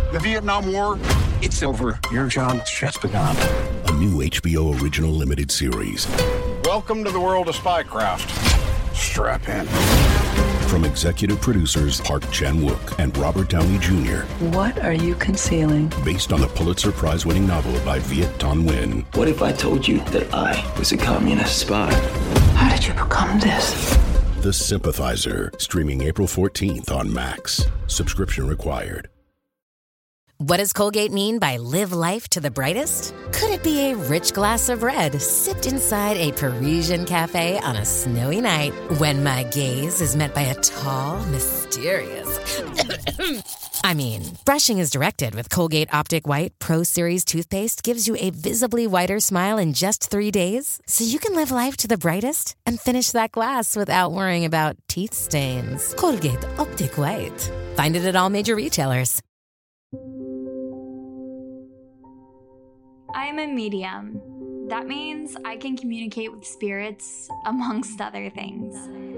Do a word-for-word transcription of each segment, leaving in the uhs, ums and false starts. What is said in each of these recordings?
The Vietnam War, it's over. Your job's just begun. A new H B O original limited series. Welcome to the world of spycraft. Strap in. From executive producers Park Chan-wook and Robert Downey Junior What are you concealing? Based on the Pulitzer Prize-winning novel by Viet Thanh Nguyen. What if I told you that I was a communist spy? How did you become this? The Sympathizer, streaming April fourteenth on Max. Subscription required. What does Colgate mean by live life to the brightest? Could it be a rich glass of red sipped inside a Parisian cafe on a snowy night when my gaze is met by a tall, mysterious... I mean, brushing is directed with Colgate Optic White Pro Series toothpaste gives you a visibly whiter smile in just three days, so you can live life to the brightest and finish that glass without worrying about teeth stains. Colgate Optic White. Find it at all major retailers. I'm a medium. That means I can communicate with spirits, amongst other things.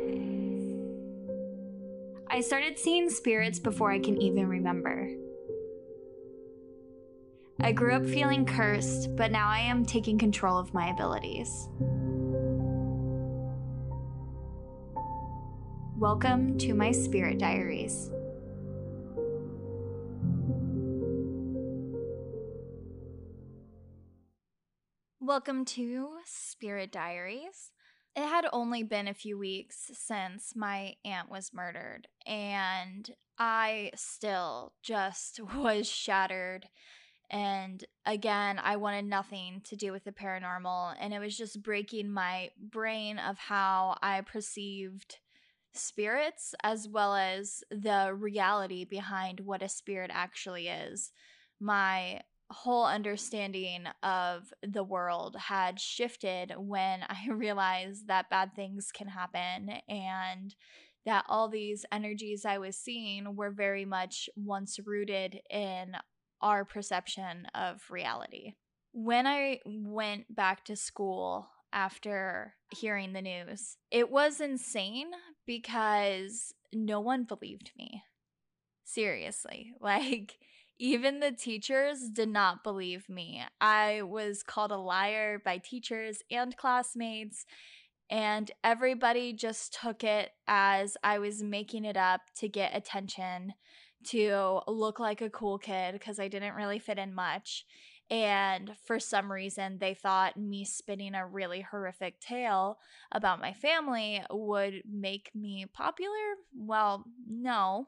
I started seeing spirits before I can even remember. I grew up feeling cursed, but now I am taking control of my abilities. Welcome to my spirit diaries. Welcome to Spirit Diaries. It had only been a few weeks since my aunt was murdered, and I still just was shattered. And again, I wanted nothing to do with the paranormal, and it was just breaking my brain of how I perceived spirits as well as the reality behind what a spirit actually is. My whole understanding of the world had shifted when I realized that bad things can happen and that all these energies I was seeing were very much once rooted in our perception of reality. When I went back to school after hearing the news, it was insane because no one believed me. Seriously, like, even the teachers did not believe me. I was called a liar by teachers and classmates, and everybody just took it as I was making it up to get attention, to look like a cool kid because I didn't really fit in much. And for some reason, they thought me spinning a really horrific tale about my family would make me popular. Well, no.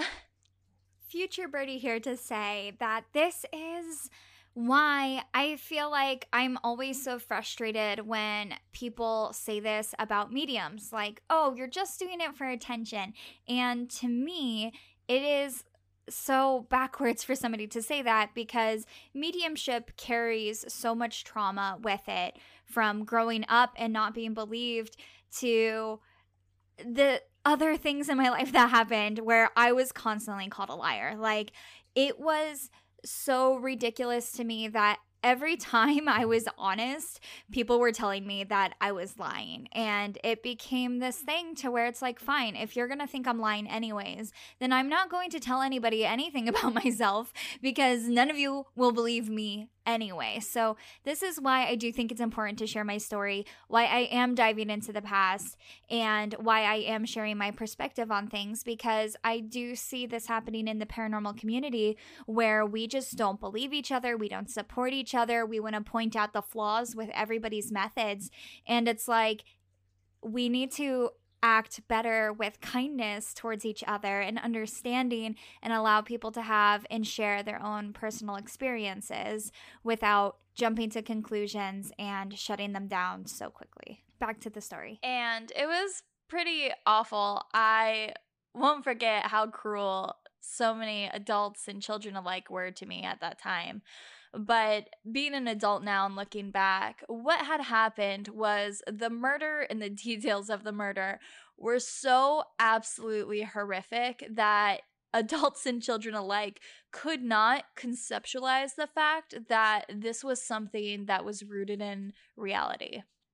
Future Birdie here to say that this is why I feel like I'm always so frustrated when people say this about mediums. Like, oh, you're just doing it for attention. And to me, it is so backwards for somebody to say that because mediumship carries so much trauma with it, from growing up and not being believed to the other things in my life that happened where I was constantly called a liar. Like, it was so ridiculous to me that every time I was honest, people were telling me that I was lying. And it became this thing to where it's like, fine, if you're going to think I'm lying anyways, then I'm not going to tell anybody anything about myself because none of you will believe me anyway. So this is why I do think it's important to share my story, why I am diving into the past, and why I am sharing my perspective on things, because I do see this happening in the paranormal community where we just don't believe each other, we don't support each other, we want to point out the flaws with everybody's methods, and it's like we need to act better with kindness towards each other and understanding, and allow people to have and share their own personal experiences without jumping to conclusions and shutting them down so quickly. Back to the story. And it was pretty awful. I won't forget how cruel so many adults and children alike were to me at that time. But being an adult now and looking back, what had happened was the murder and the details of the murder were so absolutely horrific that adults and children alike could not conceptualize the fact that this was something that was rooted in reality.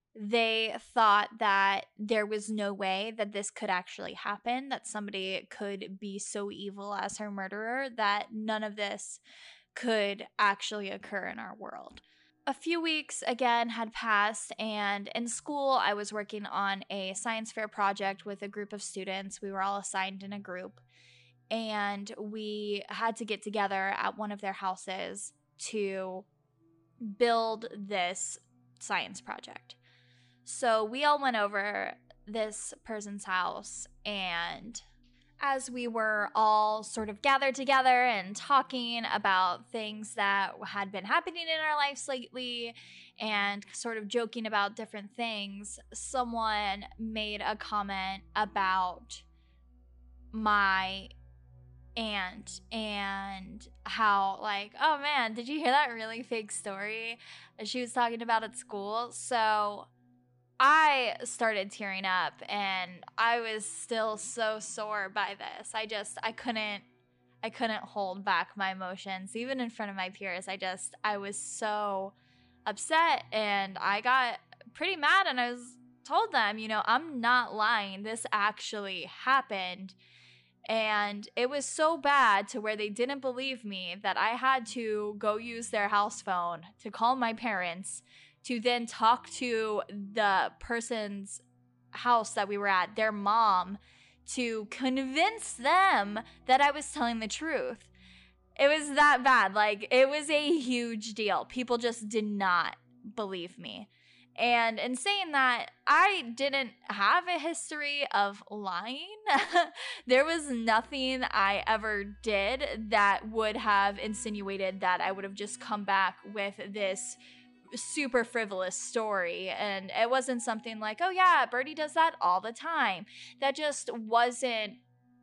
They thought that there was no way that this could actually happen, that somebody could be so evil as her murderer, that none of this could actually occur in our world. A few weeks again had passed, and in school I was working on a science fair project with a group of students. We were all assigned in a group, and we had to get together at one of their houses to build this science project. So we all went over this person's house, and as we were all sort of gathered together and talking about things that had been happening in our lives lately and sort of joking about different things, someone made a comment about my aunt and how, like, oh man, did you hear that really fake story she was talking about at school? So I started tearing up, and I was still so sore by this. I just, I couldn't, I couldn't hold back my emotions, even in front of my peers. I just, I was so upset, and I got pretty mad, and I was told them, you know, I'm not lying. This actually happened. And it was so bad to where they didn't believe me that I had to go use their house phone to call my parents to then talk to the person's house that we were at, their mom, to convince them that I was telling the truth. It was that bad. Like, it was a huge deal. People just did not believe me. And in saying that, I didn't have a history of lying. There was nothing I ever did that would have insinuated that I would have just come back with this super frivolous story. And it wasn't something like, oh yeah, Birdie does that all the time. That just wasn't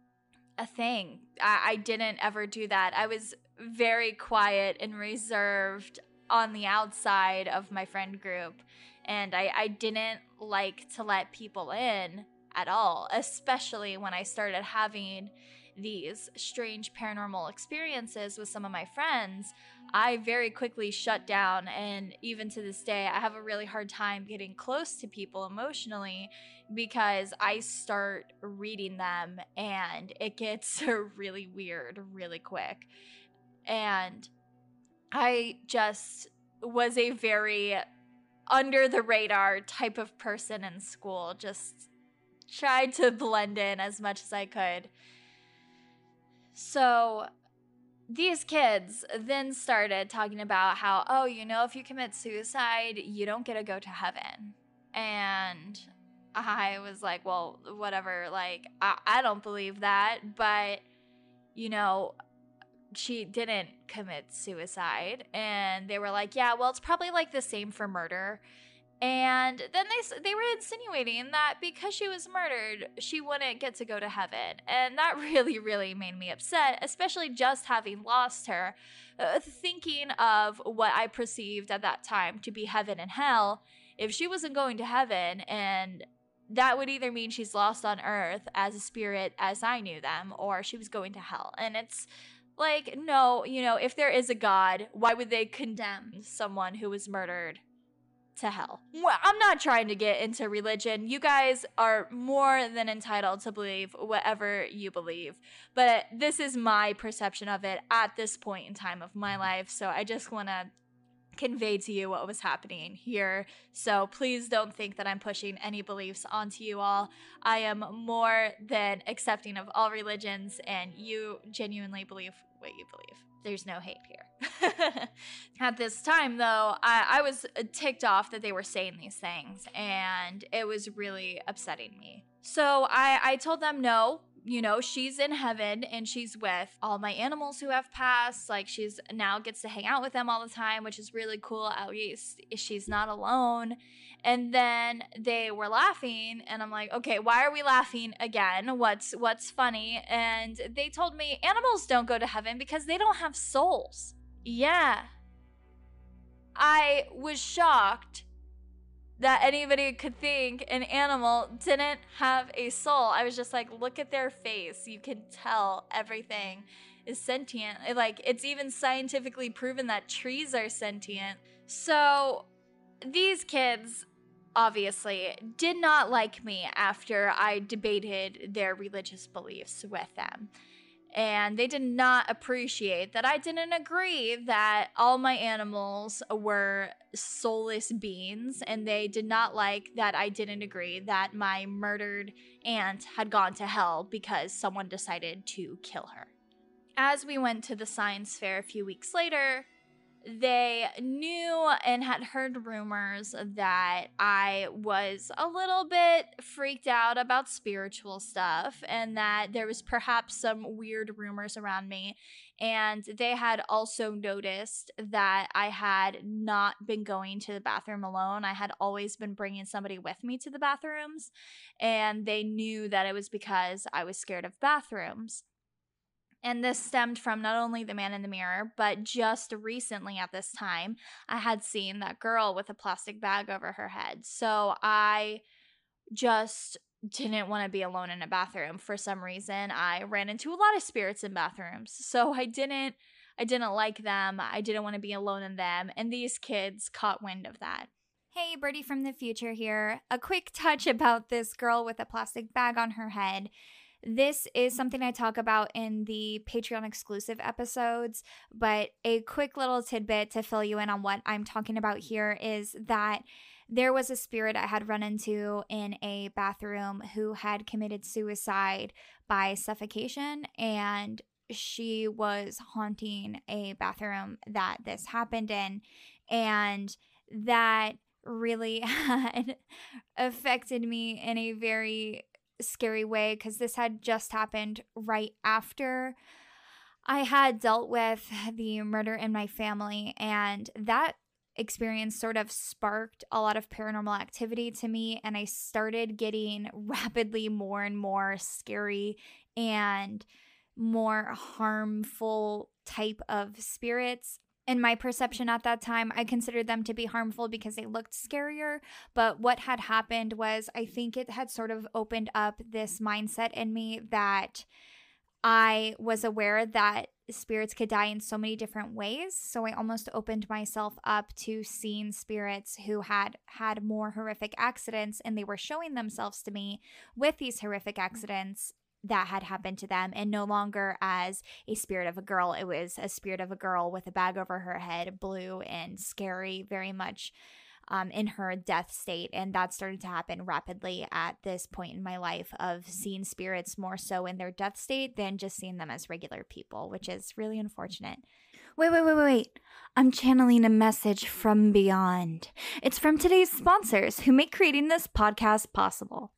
a thing. I, I didn't ever do that. I was very quiet and reserved on the outside of my friend group. And I, I didn't like to let people in at all, especially when I started having these strange paranormal experiences with some of my friends. I very quickly shut down, and even to this day, I have a really hard time getting close to people emotionally because I start reading them and it gets really weird really quick. And I just was a very under the radar type of person in school, just tried to blend in as much as I could. So these kids then started talking about how, oh, you know, if you commit suicide, you don't get to go to heaven. And I was like, well, whatever. Like, I, I don't believe that. But, you know, she didn't commit suicide. And they were like, yeah, well, it's probably like the same for murder. And then they they were insinuating that because she was murdered, she wouldn't get to go to heaven. And that really, really made me upset, especially just having lost her, uh, thinking of what I perceived at that time to be heaven and hell. If she wasn't going to heaven, and that would either mean she's lost on earth as a spirit as I knew them, or she was going to hell. And it's like, no, you know, if there is a God, why would they condemn someone who was murdered to hell? Well, I'm not trying to get into religion. You guys are more than entitled to believe whatever you believe. But this is my perception of it at this point in time of my life. So I just want to convey to you what was happening here. So please don't think that I'm pushing any beliefs onto you all. I am more than accepting of all religions, and you genuinely believe what you believe. There's no hate here. At this time, though, I, I was ticked off that they were saying these things, and it was really upsetting me. So I, I told them, no, you know, she's in heaven and she's with all my animals who have passed. Like, she's now gets to hang out with them all the time, which is really cool. At least she's not alone. And then they were laughing, and I'm like, okay, why are we laughing again? What's what's funny? And they told me animals don't go to heaven because they don't have souls. Yeah. I was shocked that anybody could think an animal didn't have a soul. I was just like, look at their face. You can tell everything is sentient. Like, it's even scientifically proven that trees are sentient. So these kids obviously did not like me after I debated their religious beliefs with them. And they did not appreciate that I didn't agree that all my animals were soulless beings, and they did not like that I didn't agree that my murdered aunt had gone to hell because someone decided to kill her. As we went to the science fair a few weeks later, they knew and had heard rumors that I was a little bit freaked out about spiritual stuff and that there was perhaps some weird rumors around me. And they had also noticed that I had not been going to the bathroom alone. I had always been bringing somebody with me to the bathrooms, and they knew that it was because I was scared of bathrooms. And this stemmed from not only the man in the mirror, but just recently at this time, I had seen that girl with a plastic bag over her head. So I just didn't want to be alone in a bathroom. For some reason, I ran into a lot of spirits in bathrooms. So I didn't, I didn't like them. I didn't want to be alone in them. And these kids caught wind of that. Hey, Birdie from the future here. A quick touch about this girl with a plastic bag on her head. This is something I talk about in the Patreon exclusive episodes, but a quick little tidbit to fill you in on what I'm talking about here is that there was a spirit I had run into in a bathroom who had committed suicide by suffocation, and she was haunting a bathroom that this happened in, and that really had affected me in a very scary way because this had just happened right after I had dealt with the murder in my family, and that experience sort of sparked a lot of paranormal activity to me, and I started getting rapidly more and more scary and more harmful type of spirits. In my perception at that time, I considered them to be harmful because they looked scarier. But what had happened was I think it had sort of opened up this mindset in me that I was aware that spirits could die in so many different ways. So I almost opened myself up to seeing spirits who had had more horrific accidents, and they were showing themselves to me with these horrific accidents that had happened to them, and no longer as a spirit of a girl. It was a spirit of a girl with a bag over her head, blue and scary, very much um, in her death state. And that started to happen rapidly at this point in my life, of seeing spirits more so in their death state than just seeing them as regular people, which is really unfortunate. Wait, wait, wait, wait, wait. I'm channeling a message from beyond. It's from today's sponsors who make creating this podcast possible.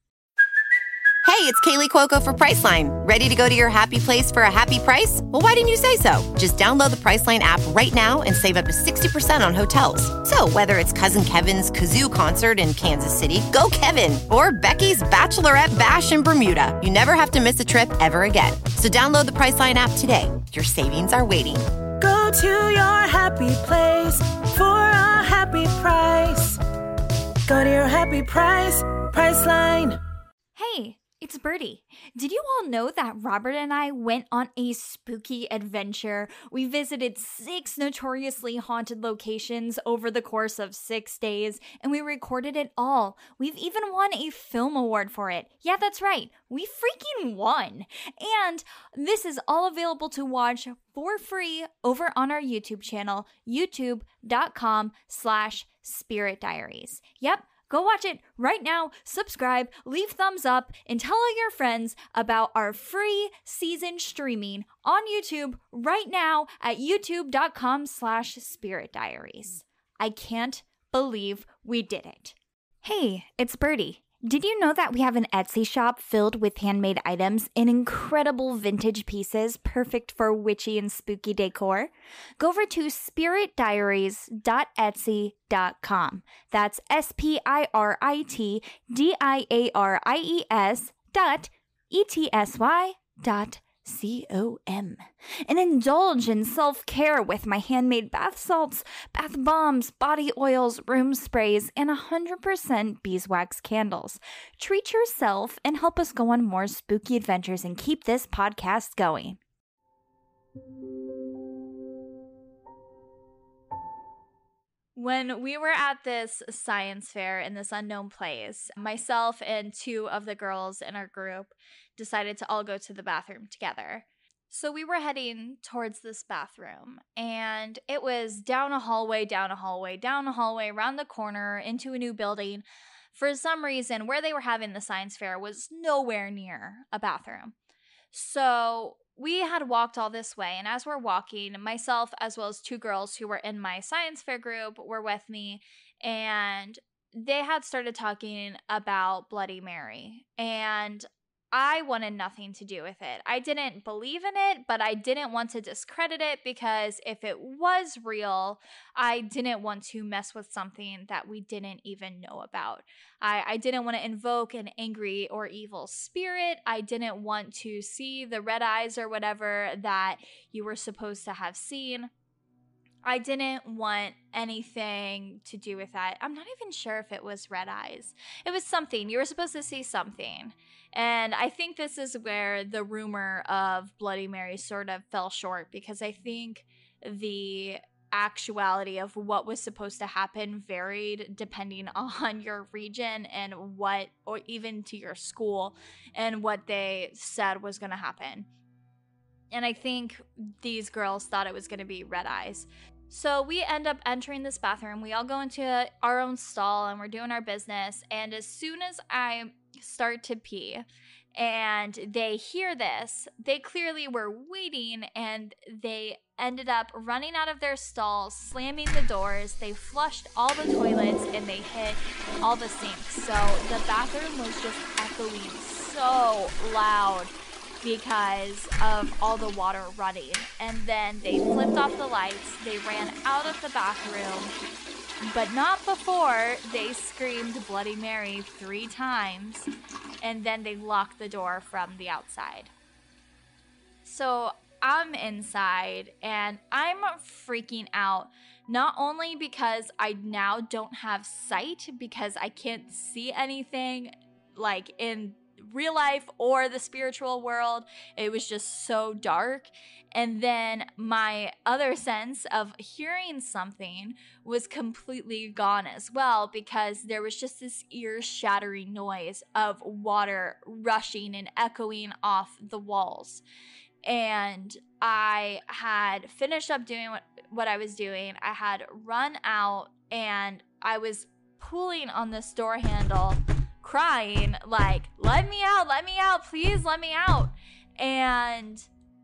Hey, it's Kaylee Cuoco for Priceline. Ready to go to your happy place for a happy price? Well, why didn't you say so? Just download the Priceline app right now and save up to sixty percent on hotels. So whether it's Cousin Kevin's Kazoo Concert in Kansas City, go Kevin, or Becky's Bachelorette Bash in Bermuda, you never have to miss a trip ever again. So download the Priceline app today. Your savings are waiting. Go to your happy place for a happy price. Go to your happy price, Priceline. Hey, it's Birdie. Did you all know that Robert and I went on a spooky adventure? We visited six notoriously haunted locations over the course of six days, and we recorded it all. We've even won a film award for it. Yeah, that's right. We freaking won. And this is all available to watch for free over on our YouTube channel, youtube.com slash Spirit Diaries. Yep. Go watch it right now, subscribe, leave thumbs up, and tell all your friends about our free season streaming on YouTube right now at youtube.com slash Spirit Diaries. I can't believe we did it. Hey, it's Birdie. Did you know that we have an Etsy shop filled with handmade items and incredible vintage pieces perfect for witchy and spooky decor? Go over to spirit diaries dot etsy dot com. That's S P I R I T D I A R I E S dot E T S Y dot C O M. And indulge in self-care with my handmade bath salts, bath bombs, body oils, room sprays, and one hundred percent beeswax candles. Treat yourself and help us go on more spooky adventures and keep this podcast going. When we were at this science fair in this unknown place, myself and two of the girls in our group decided to all go to the bathroom together. So we were heading towards this bathroom, and it was down a hallway, down a hallway, down a hallway, around the corner, into a new building. For some reason, where they were having the science fair was nowhere near a bathroom. So we had walked all this way, and as we're walking, myself as well as two girls who were in my science fair group were with me, and they had started talking about Bloody Mary, and I wanted nothing to do with it. I didn't believe in it, but I didn't want to discredit it because if it was real, I didn't want to mess with something that we didn't even know about. I, I didn't want to invoke an angry or evil spirit. I didn't want to see the red eyes or whatever that you were supposed to have seen. I didn't want anything to do with that. I'm not even sure if it was red eyes. It was something. You were supposed to see something. And I think this is where the rumor of Bloody Mary sort of fell short, because I think the actuality of what was supposed to happen varied depending on your region and what, or even to your school, and what they said was going to happen. And I think these girls thought it was going to be red eyes. So we end up entering this bathroom. We all go into our own stall and we're doing our business. And as soon as I start to pee and they hear this, they clearly were waiting, and they ended up running out of their stalls, slamming the doors. They flushed all the toilets and they hit all the sinks. So the bathroom was just echoing so loud because of all the water running. And then they flipped off the lights, they ran out of the bathroom, but not before they screamed Bloody Mary three times, and then they locked the door from the outside. So I'm inside and I'm freaking out, not only because I now don't have sight because I can't see anything like in real life or the spiritual world. It was just so dark. And then my other sense of hearing something was completely gone as well, because there was just this ear-shattering noise of water rushing and echoing off the walls. And I had finished up doing what, what I was doing. I had run out and I was pulling on this door handle, crying like, let me out, let me out, please let me out. And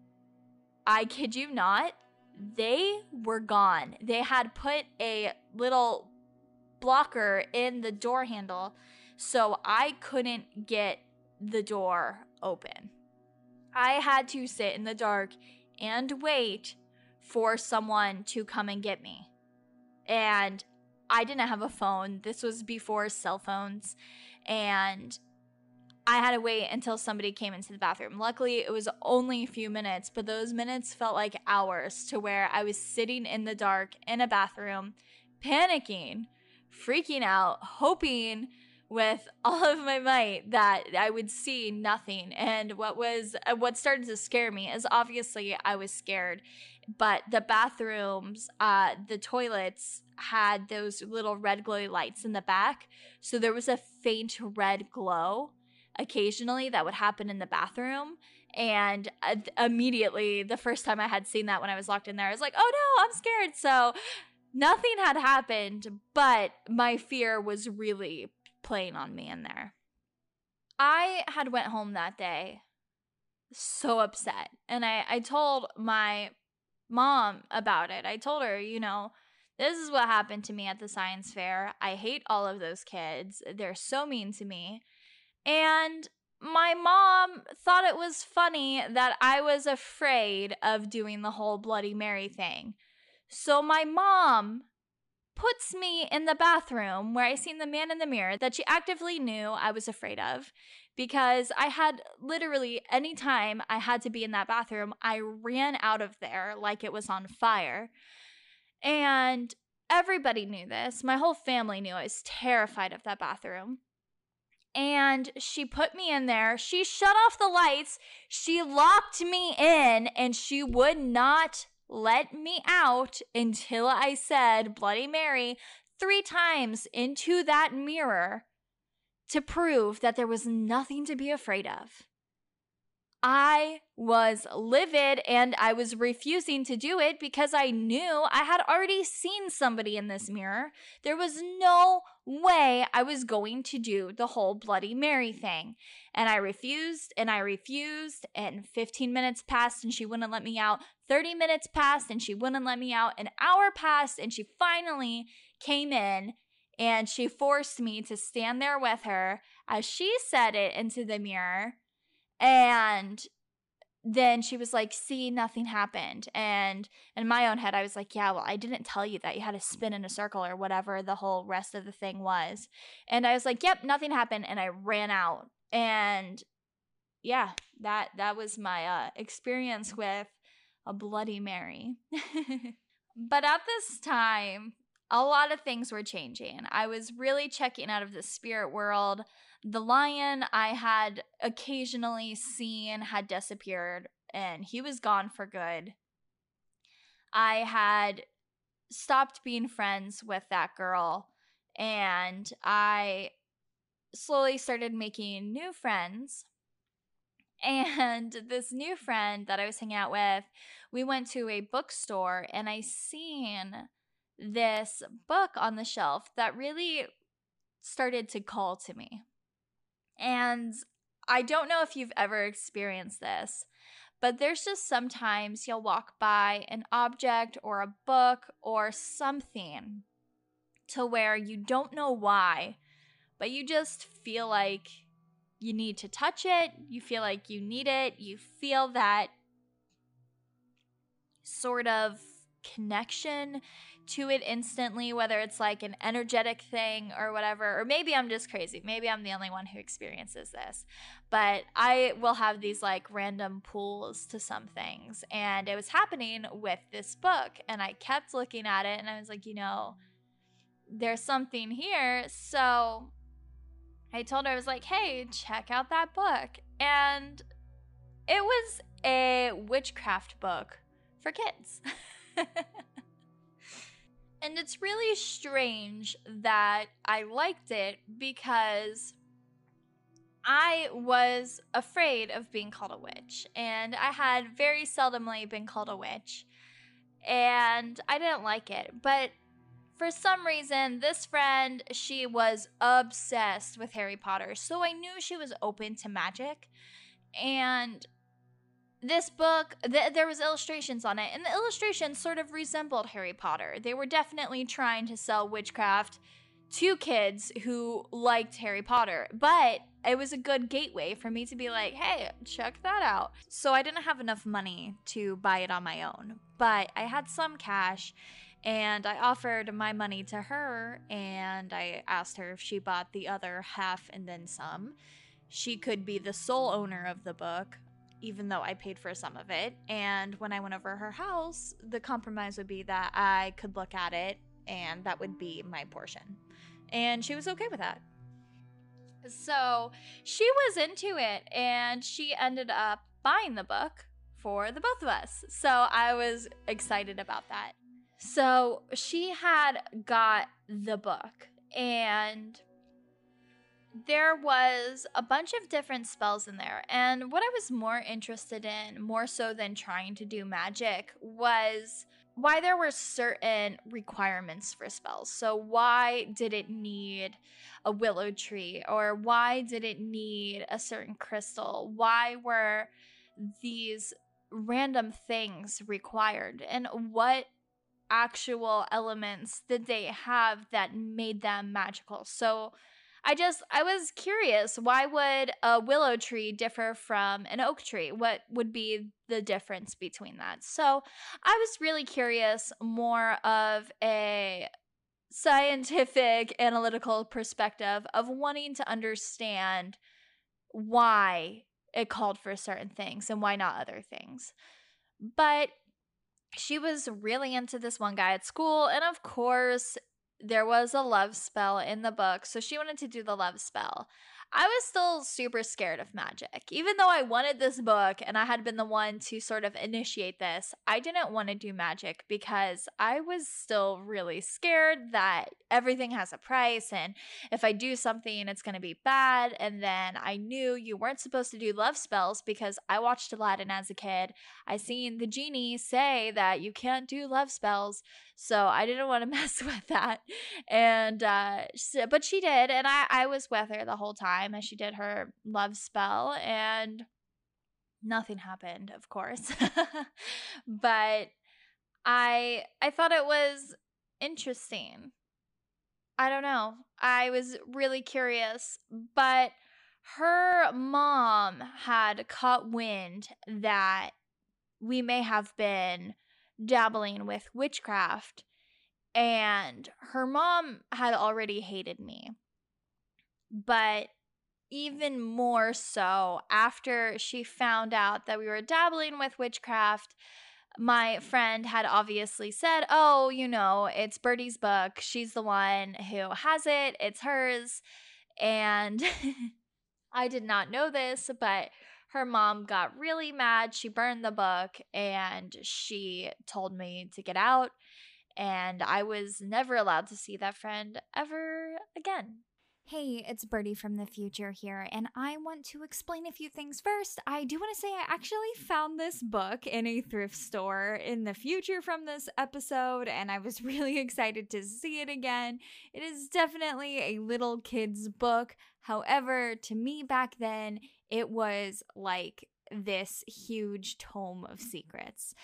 I kid you not, they were gone. They had put a little blocker in the door handle so I couldn't get the door open. I had to sit in the dark and wait for someone to come and get me. And I didn't have a phone. This was before cell phones. And I had to wait until somebody came into the bathroom. Luckily, it was only a few minutes, but those minutes felt like hours, to where I was sitting in the dark in a bathroom, panicking, freaking out, hoping with all of my might that I would see nothing. And what was what started to scare me is obviously I was scared, but the bathrooms, uh, the toilets had those little red glowy lights in the back, so there was a faint red glow occasionally that would happen in the bathroom. And uh, immediately, the first time I had seen that when I was locked in there, I was like, oh no, I'm scared. So nothing had happened, but my fear was really playing on me in there. I had went home that day so upset, and I, I told my mom about it. I told her, you know, this is what happened to me at the science fair. I hate all of those kids. They're so mean to me. And my mom thought it was funny that I was afraid of doing the whole Bloody Mary thing. So my mom puts me in the bathroom where I seen the man in the mirror that she actively knew I was afraid of, because I had literally, anytime I had to be in that bathroom, I ran out of there like it was on fire. And everybody knew this. My whole family knew I was terrified of that bathroom. And she put me in there. She shut off the lights. She locked me in, and she would not let me out until I said Bloody Mary three times into that mirror to prove that there was nothing to be afraid of. I was livid and I was refusing to do it because I knew I had already seen somebody in this mirror. There was no way I was going to do the whole Bloody Mary thing. And I refused and I refused, and fifteen minutes passed and she wouldn't let me out. thirty minutes passed and she wouldn't let me out. An hour passed and she finally came in and she forced me to stand there with her as she said it into the mirror. And then she was like, see, nothing happened. And in my own head, I was like, yeah, well, I didn't tell you that you had to spin in a circle or whatever the whole rest of the thing was. And I was like, yep, nothing happened. And I ran out. And yeah, that that was my uh, experience with a Bloody Mary. But at this time, a lot of things were changing. I was really checking out of the spirit world. The lion I had occasionally seen had disappeared, and he was gone for good. I had stopped being friends with that girl, and I slowly started making new friends. And this new friend that I was hanging out with, we went to a bookstore, and I seen this book on the shelf that really started to call to me. And I don't know if you've ever experienced this, but there's just sometimes you'll walk by an object or a book or something to where you don't know why, but you just feel like you need to touch it. You feel like you need it. You feel that sort of connection to it instantly, whether it's like an energetic thing or whatever. Or maybe I'm just crazy. Maybe I'm the only one who experiences this. But I will have these like random pulls to some things. And it was happening with this book. And I kept looking at it and I was like, you know, there's something here. So I told her, I was like, hey, check out that book. And it was a witchcraft book for kids. And it's really strange that I liked it because I was afraid of being called a witch. And I had very seldomly been called a witch. And I didn't like it. But for some reason, this friend, she was obsessed with Harry Potter. So I knew she was open to magic. And this book, th- there was illustrations on it, and the illustrations sort of resembled Harry Potter. They were definitely trying to sell witchcraft to kids who liked Harry Potter, but it was a good gateway for me to be like, hey, check that out. So I didn't have enough money to buy it on my own, but I had some cash, and I offered my money to her, and I asked her if she bought the other half and then some. She could be the sole owner of the book, even though I paid for some of it. And when I went over to her house, the compromise would be that I could look at it and that would be my portion. And she was okay with that. So she was into it and she ended up buying the book for the both of us. So I was excited about that. So she had got the book and there was a bunch of different spells in there. And what I was more interested in, more so than trying to do magic, was why there were certain requirements for spells. So why did it need a willow tree? Or why did it need a certain crystal? Why were these random things required? And what actual elements did they have that made them magical? So I just, I was curious, why would a willow tree differ from an oak tree? What would be the difference between that? So I was really curious, more of a scientific, analytical perspective of wanting to understand why it called for certain things and why not other things. But she was really into this one guy at school, and of course, there was a love spell in the book, so she wanted to do the love spell. I was still super scared of magic. Even though I wanted this book and I had been the one to sort of initiate this, I didn't want to do magic because I was still really scared that everything has a price, and if I do something, it's going to be bad. And then I knew you weren't supposed to do love spells because I watched Aladdin as a kid. I seen the genie say that you can't do love spells, so I didn't want to mess with that. And uh, so, but she did, and I, I was with her the whole time as she did her love spell, and nothing happened, of course. But I I thought it was interesting. I don't know. I was really curious, but her mom had caught wind that we may have been dabbling with witchcraft, and her mom had already hated me. But even more so after she found out that we were dabbling with witchcraft, my friend had obviously said, oh, you know, it's Birdie's book. She's the one who has it. It's hers. And I did not know this, but her mom got really mad. She burned the book and she told me to get out. And I was never allowed to see that friend ever again. Hey, it's Birdie from the future here, and I want to explain a few things first. I do want to say I actually found this book in a thrift store in the future from this episode, and I was really excited to see it again. It is definitely a little kid's book. However, to me back then, it was like this huge tome of secrets.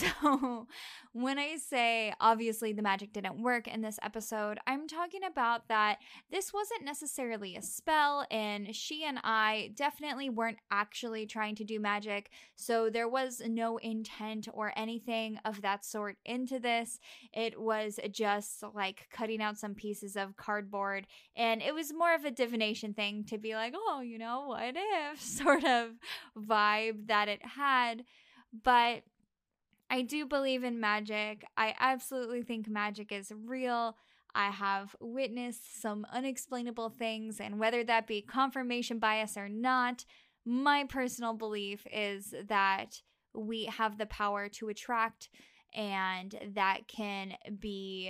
So when I say obviously the magic didn't work in this episode, I'm talking about that this wasn't necessarily a spell, and she and I definitely weren't actually trying to do magic, so there was no intent or anything of that sort into this. It was just like cutting out some pieces of cardboard, and it was more of a divination thing to be like, oh, you know, what if sort of vibe that it had. But I do believe in magic. I absolutely think magic is real. I have witnessed some unexplainable things, and whether that be confirmation bias or not, my personal belief is that we have the power to attract, and that can be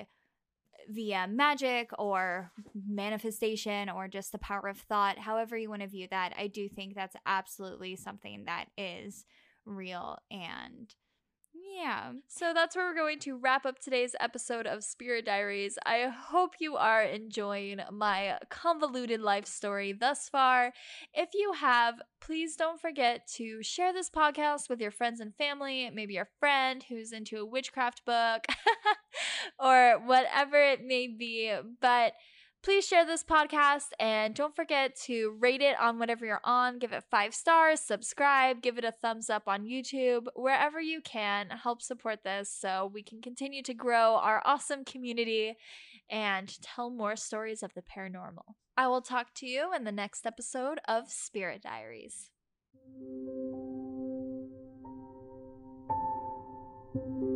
via magic or manifestation or just the power of thought. However you want to view that, I do think that's absolutely something that is real. And yeah. So that's where we're going to wrap up today's episode of Spirit Diaries. I hope you are enjoying my convoluted life story thus far. If you have, please don't forget to share this podcast with your friends and family, maybe your friend who's into a witchcraft book or whatever it may be. But please share this podcast, and don't forget to rate it on whatever you're on. Give it five stars, subscribe, give it a thumbs up on YouTube, wherever you can. Help support this so we can continue to grow our awesome community and tell more stories of the paranormal. I will talk to you in the next episode of Spirit Diaries.